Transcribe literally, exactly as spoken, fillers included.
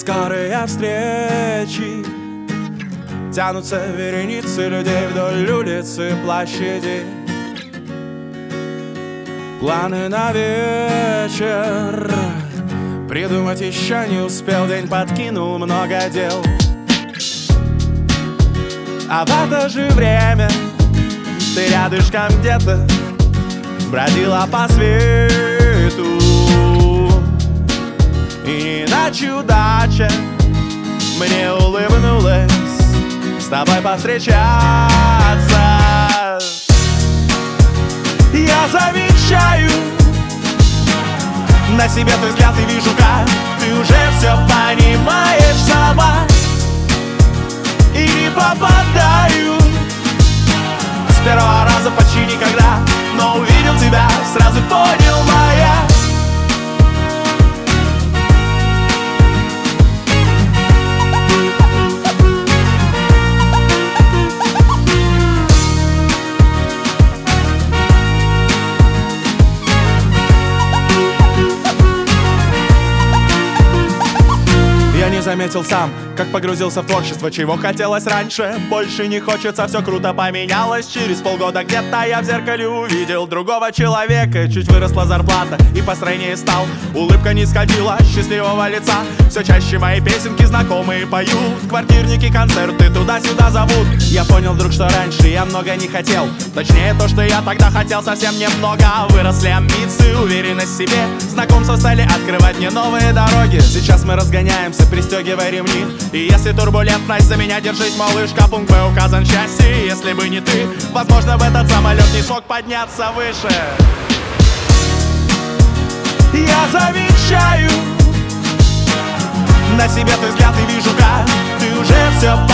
Скорые встречи, тянутся вереницы людей вдоль улицы, площади. Планы на вечер придумать еще не успел, день подкинул много дел. А в это же время ты рядышком где-то бродила по свету. И иначе удача мне улыбнулась с тобой повстречаться. Я замечаю на себе твой взгляд и вижу, как ты уже все понимаешь сама. И не попадаю с первого раза почти никогда, но увидел тебя, сразу понял моя. Не заметил сам, как погрузился в творчество, чего хотелось раньше. Больше не хочется, все круто поменялось. Через полгода где-то я в зеркале увидел другого человека. Чуть выросла зарплата и построение стал. Улыбка не сходила с счастливого лица. Все чаще мои песенки знакомые поют. Квартирники, концерты туда-сюда зовут. Я понял вдруг, что раньше я много не хотел. Точнее то, что я тогда хотел совсем немного. Выросли амбиции, уверенность в себе. Знакомства стали открывать мне новые дороги. Сейчас мы разгоняемся, пристегивай ремни. И если турбулентность, за меня держись, малышка. Пункт Б указан счастье. Если бы не ты, возможно, в этот самолет не смог подняться выше. Я замечаю на себе твой взгляд и вижу, как ты уже все